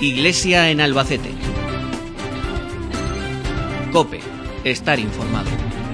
Iglesia en Albacete. COPE. Estar informado.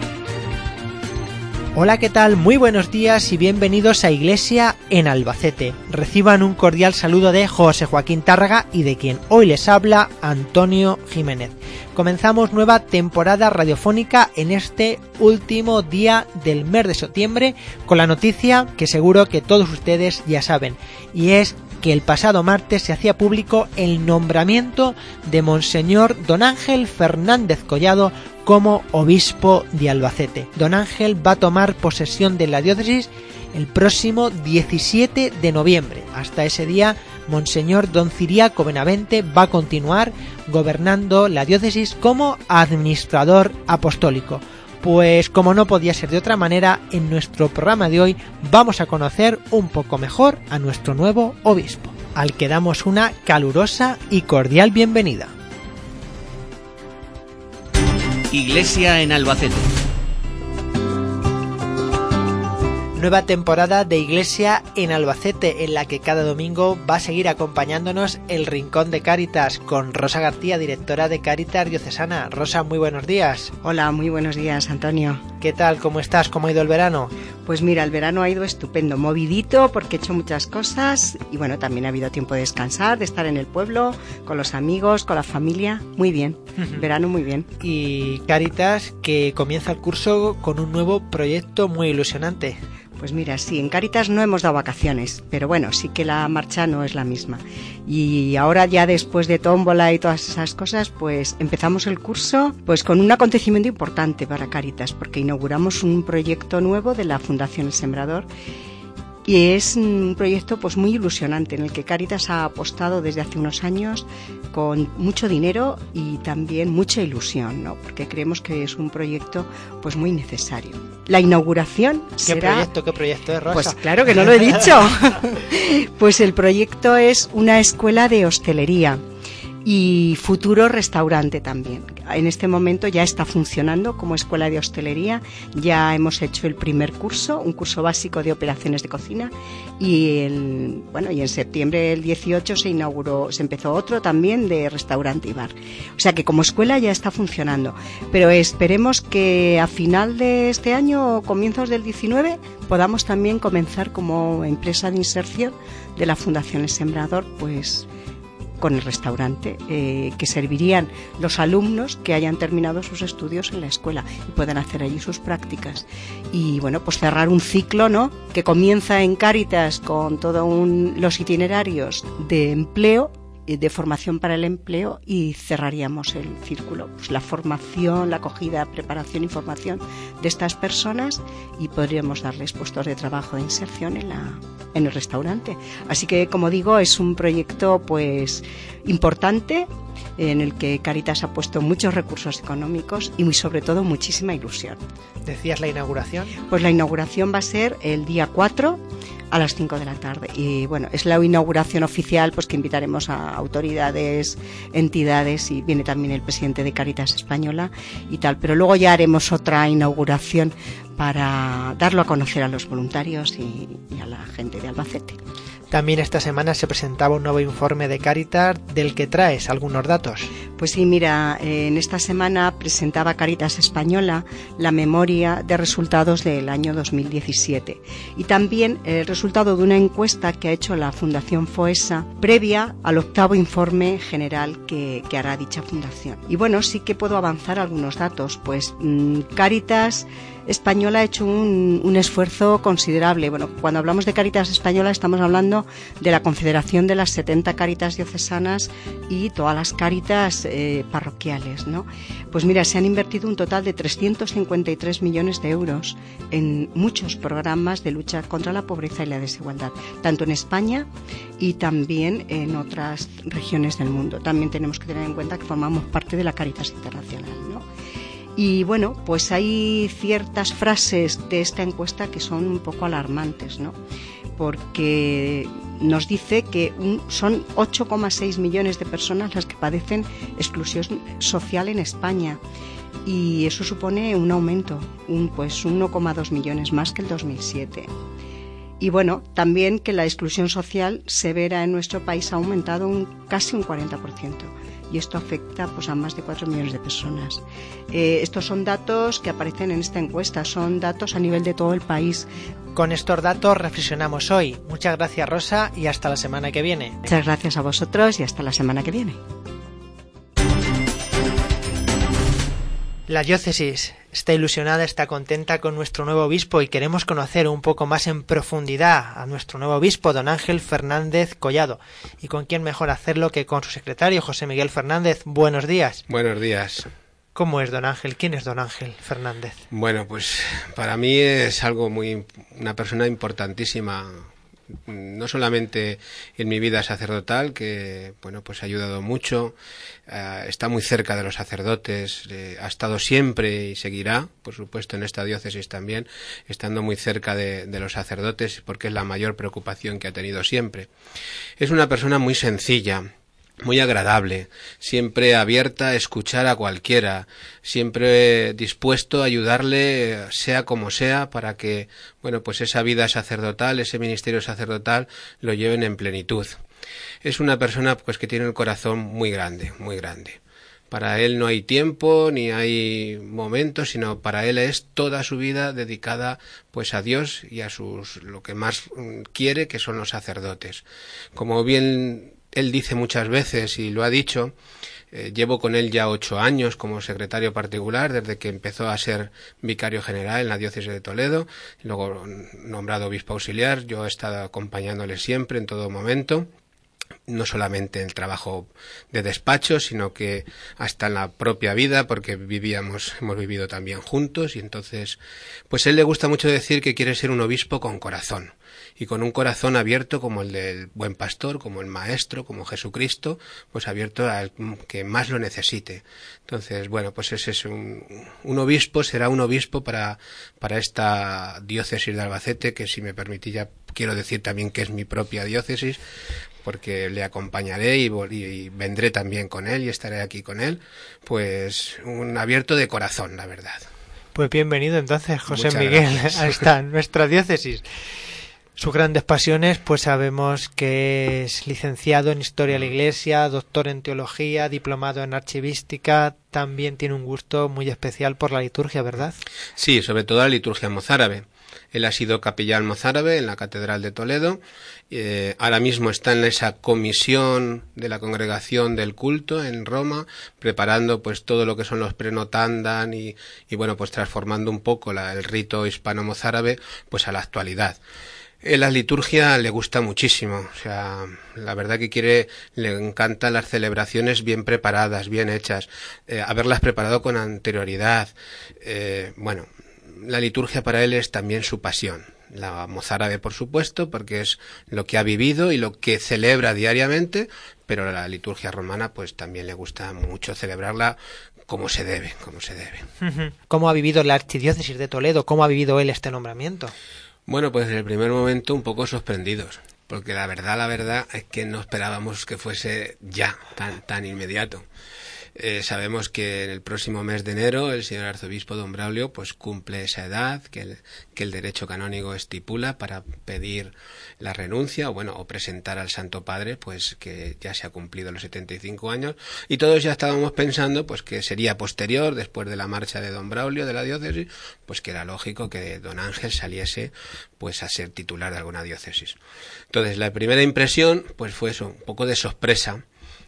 Hola, ¿qué tal? Muy buenos días y bienvenidos a Iglesia en Albacete. Reciban un cordial saludo de José Joaquín Tárraga y de quien hoy les habla, Antonio Jiménez. Comenzamos nueva temporada radiofónica en este último día del mes de septiembre con la noticia que seguro que todos ustedes ya saben, y es que el pasado martes se hacía público el nombramiento de Monseñor Don Ángel Fernández Collado como obispo de Albacete. Don Ángel va a tomar posesión de la diócesis el próximo 17 de noviembre. Hasta ese día, Monseñor Don Ciriaco Benavente va a continuar gobernando la diócesis como administrador apostólico. Pues como no podía ser de otra manera, en nuestro programa de hoy vamos a conocer un poco mejor a nuestro nuevo obispo, al que damos una calurosa y cordial bienvenida. Iglesia en Albacete. Nueva temporada de Iglesia en Albacete, en la que cada domingo va a seguir acompañándonos el Rincón de Cáritas con Rosa García, directora de Cáritas Diocesana. Rosa, muy buenos días. Hola, muy buenos días, Antonio. ¿Qué tal? ¿Cómo estás? ¿Cómo ha ido el verano? Pues mira, el verano ha ido estupendo, movidito porque he hecho muchas cosas y bueno, también ha habido tiempo de descansar, de estar en el pueblo, con los amigos, con la familia. Muy bien, verano muy bien. Y Cáritas, que comienza el curso con un nuevo proyecto muy ilusionante. Pues mira, sí, en Cáritas no hemos dado vacaciones, pero bueno, sí que la marcha no es la misma. Y ahora ya después de tómbola y todas esas cosas, pues empezamos el curso pues con un acontecimiento importante para Cáritas, porque inauguramos un proyecto nuevo de la Fundación El Sembrador. Y es un proyecto pues muy ilusionante en el que Cáritas ha apostado desde hace unos años con mucho dinero y también mucha ilusión, ¿no? Porque creemos que es un proyecto pues muy necesario. La inauguración será... ¿Qué proyecto es, Rosa? Pues claro que no lo he dicho. Pues el proyecto es una escuela de hostelería y futuro restaurante también. En este momento ya está funcionando como escuela de hostelería, ya hemos hecho el primer curso, un curso básico de operaciones de cocina y en septiembre del 18 se empezó otro también de restaurante y bar. O sea que como escuela ya está funcionando, pero esperemos que a final de este año o comienzos del 19 podamos también comenzar como empresa de inserción de la Fundación El Sembrador, pues con el restaurante que servirían los alumnos que hayan terminado sus estudios en la escuela y puedan hacer allí sus prácticas y bueno, pues cerrar un ciclo, ¿no?, que comienza en Cáritas con todos los itinerarios de empleo, de formación para el empleo, y cerraríamos el círculo, pues la formación, la acogida, preparación y formación de estas personas, y podríamos darles puestos de trabajo de inserción en el restaurante. Así que, como digo, es un proyecto pues importante en el que Cáritas ha puesto muchos recursos económicos y sobre todo muchísima ilusión. ¿Decías la inauguración? Pues la inauguración va a ser el día 4 a las 5 de la tarde y bueno, es la inauguración oficial, pues que invitaremos a autoridades, entidades, y viene también el presidente de Cáritas Española y tal, pero luego ya haremos otra inauguración para darlo a conocer a los voluntarios y a la gente de Albacete. También esta semana se presentaba un nuevo informe de Cáritas del que traes algunos datos. Pues sí, mira, en esta semana presentaba Cáritas Española la memoria de resultados del año 2017 y también el resultado de una encuesta que ha hecho la Fundación FOESA previa al 8º informe general que hará dicha fundación. Y bueno, sí que puedo avanzar algunos datos, pues Cáritas Española ha hecho un esfuerzo considerable. Bueno, cuando hablamos de Cáritas Española estamos hablando de la confederación de las 70 Cáritas diocesanas y todas las Cáritas parroquiales, ¿no? Pues mira, se han invertido un total de 353 millones de euros en muchos programas de lucha contra la pobreza y la desigualdad, tanto en España y también en otras regiones del mundo. También tenemos que tener en cuenta que formamos parte de la Cáritas Internacional, ¿no? Y bueno, pues hay ciertas frases de esta encuesta que son un poco alarmantes, ¿no? Porque nos dice que son 8,6 millones de personas las que padecen exclusión social en España, y eso supone un aumento, pues 1,2 millones más que el 2007. Y bueno, también que la exclusión social severa en nuestro país ha aumentado casi un 40%. Y esto afecta pues a más de 4 millones de personas. Estos son datos que aparecen en esta encuesta, son datos a nivel de todo el país. Con estos datos reflexionamos hoy. Muchas gracias, Rosa, y hasta la semana que viene. Muchas gracias a vosotros y hasta la semana que viene. La diócesis está ilusionada, está contenta con nuestro nuevo obispo y queremos conocer un poco más en profundidad a nuestro nuevo obispo, don Ángel Fernández Collado. ¿Y con quién mejor hacerlo que con su secretario, José Miguel Fernández? Buenos días. Buenos días. ¿Cómo es don Ángel? ¿Quién es don Ángel Fernández? Bueno, pues para mí es una persona importantísima. No solamente en mi vida sacerdotal, que bueno, pues ha ayudado mucho, está muy cerca de los sacerdotes, ha estado siempre y seguirá, por supuesto, en esta diócesis también, estando muy cerca de los sacerdotes, porque es la mayor preocupación que ha tenido siempre. Es una persona muy sencilla, muy agradable, siempre abierta a escuchar a cualquiera, siempre dispuesto a ayudarle, sea como sea, para que, bueno, pues esa vida sacerdotal, ese ministerio sacerdotal, lo lleven en plenitud. Es una persona, pues, que tiene el corazón muy grande, muy grande. Para él no hay tiempo ni hay momentos, sino para él es toda su vida dedicada pues a Dios y a lo que más quiere, que son los sacerdotes. Como bien él dice muchas veces, y lo ha dicho, llevo con él ya 8 años como secretario particular, desde que empezó a ser vicario general en la diócesis de Toledo, y luego nombrado obispo auxiliar. Yo he estado acompañándole siempre, en todo momento, no solamente en el trabajo de despacho, sino que hasta en la propia vida, porque hemos vivido también juntos, y entonces, pues a él le gusta mucho decir que quiere ser un obispo con corazón, y con un corazón abierto como el del buen pastor, como el maestro, como Jesucristo, pues abierto al que más lo necesite. Entonces, bueno, pues ese es un obispo, será un obispo para esta diócesis de Albacete, que, si me permitís, ya quiero decir también que es mi propia diócesis, porque le acompañaré y vendré también con él y estaré aquí con él, pues un abierto de corazón, la verdad. Pues bienvenido entonces, José Muchas Miguel, gracias. a esta nuestra diócesis. Sus grandes pasiones, pues sabemos que es licenciado en Historia de la Iglesia, doctor en Teología, diplomado en Archivística, también tiene un gusto muy especial por la liturgia, ¿verdad? Sí, sobre todo la liturgia mozárabe. Él ha sido capellán mozárabe en la Catedral de Toledo, ahora mismo está en esa comisión de la Congregación del Culto en Roma, preparando pues todo lo que son los prenotandan y bueno, pues transformando un poco el rito hispano-mozárabe pues a la actualidad. La liturgia le gusta muchísimo, o sea, la verdad que le encantan las celebraciones bien preparadas, bien hechas, haberlas preparado con anterioridad. Bueno, la liturgia para él es también su pasión. La mozárabe, por supuesto, porque es lo que ha vivido y lo que celebra diariamente, pero la liturgia romana pues también le gusta mucho celebrarla como se debe. ¿Cómo ha vivido la archidiócesis de Toledo? ¿Cómo ha vivido él este nombramiento? Bueno, pues desde el primer momento un poco sorprendidos, porque la verdad es que no esperábamos que fuese ya tan inmediato. Sabemos que en el próximo mes de enero el señor arzobispo don Braulio pues cumple esa edad que el derecho canónico estipula para pedir la renuncia o presentar al Santo Padre pues que ya se ha cumplido los 75 años, y todos ya estábamos pensando pues que sería posterior, después de la marcha de don Braulio de la diócesis, pues que era lógico que don Ángel saliese pues a ser titular de alguna diócesis. Entonces la primera impresión pues fue eso, un poco de sorpresa.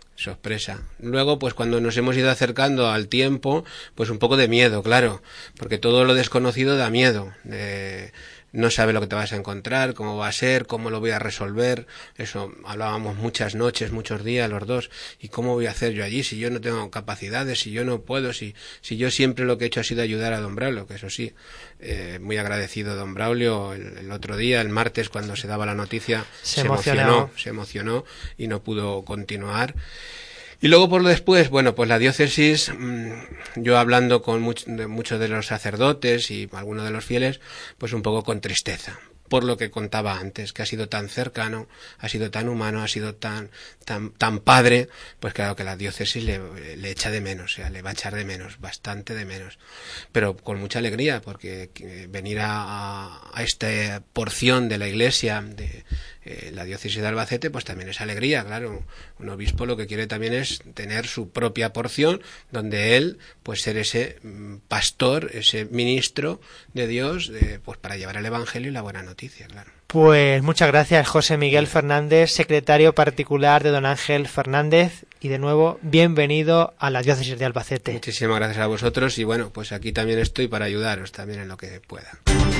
Luego, pues cuando nos hemos ido acercando al tiempo, pues un poco de miedo, claro, porque todo lo desconocido da miedo. No sabes lo que te vas a encontrar, cómo va a ser, cómo lo voy a resolver. Eso hablábamos muchas noches, muchos días los dos. ¿Y cómo voy a hacer yo allí si yo no tengo capacidades, si yo no puedo, si yo siempre lo que he hecho ha sido ayudar a don Braulio? Que eso sí, muy agradecido don Braulio. El otro día, el martes, cuando se daba la noticia, se emocionó y no pudo continuar. Y luego por lo después, bueno, pues la diócesis, yo hablando con muchos de los sacerdotes y algunos de los fieles, pues un poco con tristeza, por lo que contaba antes, que ha sido tan cercano, ha sido tan humano, ha sido tan padre, pues claro que la diócesis le echa de menos, o sea, le va a echar de menos, bastante de menos, pero con mucha alegría, porque venir a esta porción de la Iglesia, de la diócesis de Albacete, pues también es alegría, claro. Un obispo lo que quiere también es tener su propia porción, donde él, pues ser ese pastor, ese ministro de Dios, pues para llevar el Evangelio y la buena noticia, claro. Pues muchas gracias, José Miguel Fernández, secretario particular de don Ángel Fernández, y de nuevo, bienvenido a la diócesis de Albacete. Muchísimas gracias a vosotros, y bueno, pues aquí también estoy para ayudaros también en lo que pueda.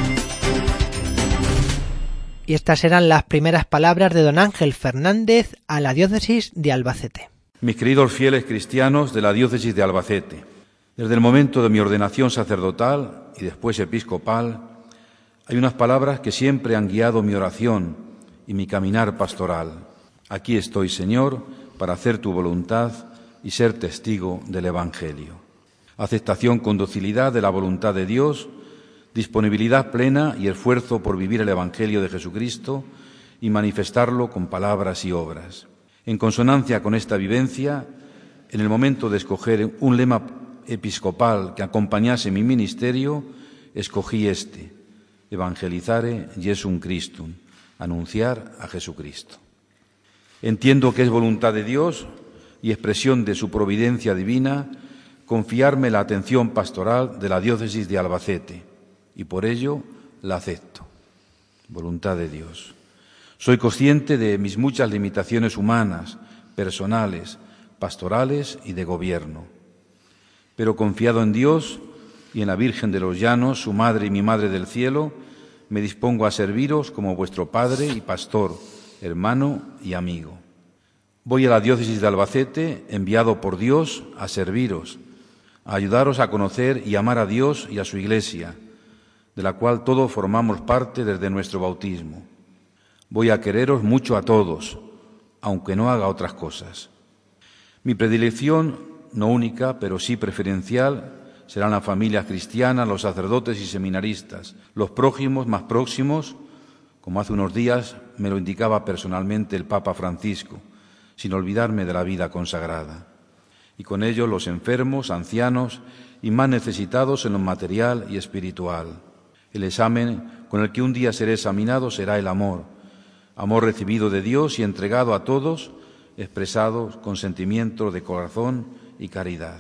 Y estas eran las primeras palabras de don Ángel Fernández a la diócesis de Albacete. Mis queridos fieles cristianos de la diócesis de Albacete, desde el momento de mi ordenación sacerdotal y después episcopal, hay unas palabras que siempre han guiado mi oración y mi caminar pastoral. Aquí estoy, Señor, para hacer tu voluntad y ser testigo del Evangelio. Aceptación con docilidad de la voluntad de Dios, disponibilidad plena y esfuerzo por vivir el Evangelio de Jesucristo y manifestarlo con palabras y obras. En consonancia con esta vivencia, en el momento de escoger un lema episcopal que acompañase mi ministerio, escogí este: Evangelizare Jesum Christum, anunciar a Jesucristo. Entiendo que es voluntad de Dios y expresión de su providencia divina confiarme la atención pastoral de la diócesis de Albacete, y por ello la acepto. Voluntad de Dios. Soy consciente de mis muchas limitaciones humanas, personales, pastorales y de gobierno. Pero confiado en Dios y en la Virgen de los Llanos, su Madre y mi Madre del Cielo, me dispongo a serviros como vuestro Padre y Pastor, hermano y amigo. Voy a la diócesis de Albacete, enviado por Dios a serviros, a ayudaros a conocer y amar a Dios y a su Iglesia, de la cual todos formamos parte desde nuestro bautismo. Voy a quereros mucho a todos, aunque no haga otras cosas. Mi predilección, no única, pero sí preferencial, serán las familias cristianas, los sacerdotes y seminaristas, los prójimos más próximos, como hace unos días me lo indicaba personalmente el Papa Francisco, sin olvidarme de la vida consagrada. Y con ello los enfermos, ancianos y más necesitados en lo material y espiritual. El examen con el que un día seré examinado será el amor, amor recibido de Dios y entregado a todos, expresado con sentimiento de corazón y caridad.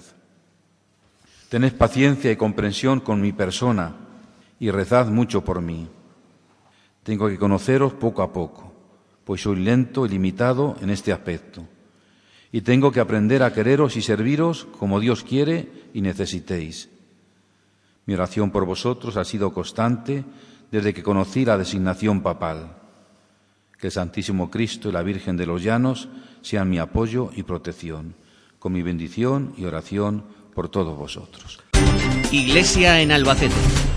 Tened paciencia y comprensión con mi persona y rezad mucho por mí. Tengo que conoceros poco a poco, pues soy lento y limitado en este aspecto, y tengo que aprender a quereros y serviros como Dios quiere y necesitéis. Mi oración por vosotros ha sido constante desde que conocí la designación papal. Que el Santísimo Cristo y la Virgen de los Llanos sean mi apoyo y protección, con mi bendición y oración por todos vosotros. Iglesia en Albacete.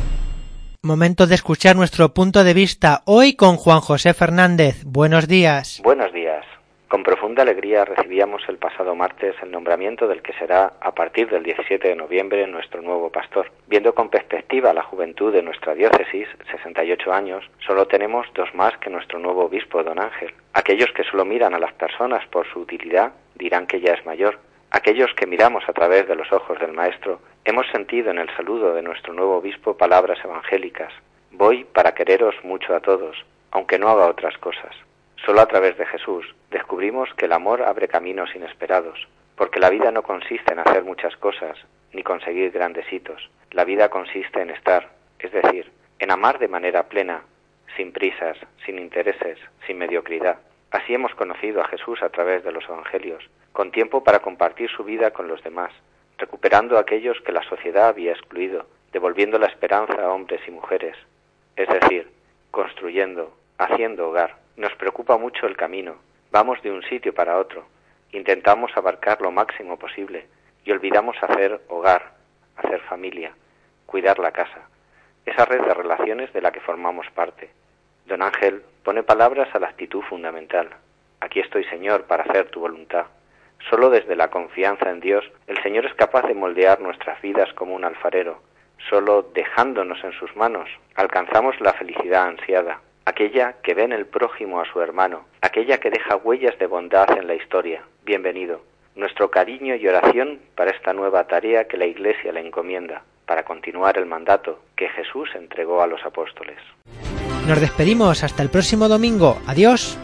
Momento de escuchar nuestro punto de vista hoy con Juan José Fernández. Buenos días. Buenos días. Con profunda alegría recibíamos el pasado martes el nombramiento del que será, a partir del 17 de noviembre, nuestro nuevo pastor. Viendo con perspectiva la juventud de nuestra diócesis, 68 años, solo tenemos 2 más que nuestro nuevo obispo, don Ángel. Aquellos que solo miran a las personas por su utilidad dirán que ya es mayor. Aquellos que miramos a través de los ojos del Maestro, hemos sentido en el saludo de nuestro nuevo obispo palabras evangélicas. Voy para quereros mucho a todos, aunque no haga otras cosas. Solo a través de Jesús descubrimos que el amor abre caminos inesperados, porque la vida no consiste en hacer muchas cosas, ni conseguir grandes hitos. La vida consiste en estar, es decir, en amar de manera plena, sin prisas, sin intereses, sin mediocridad. Así hemos conocido a Jesús a través de los evangelios, con tiempo para compartir su vida con los demás, recuperando a aquellos que la sociedad había excluido, devolviendo la esperanza a hombres y mujeres, es decir, construyendo, haciendo hogar. Nos preocupa mucho el camino, vamos de un sitio para otro, intentamos abarcar lo máximo posible y olvidamos hacer hogar, hacer familia, cuidar la casa, esa red de relaciones de la que formamos parte. Don Ángel pone palabras a la actitud fundamental. Aquí estoy, Señor, para hacer tu voluntad. Solo desde la confianza en Dios, el Señor es capaz de moldear nuestras vidas como un alfarero. Solo dejándonos en sus manos, alcanzamos la felicidad ansiada. aquella que ve en el prójimo a su hermano, aquella que deja huellas de bondad en la historia. Bienvenido. Nuestro cariño y oración para esta nueva tarea que la Iglesia le encomienda, para continuar el mandato que Jesús entregó a los apóstoles. Nos despedimos hasta el próximo domingo. Adiós.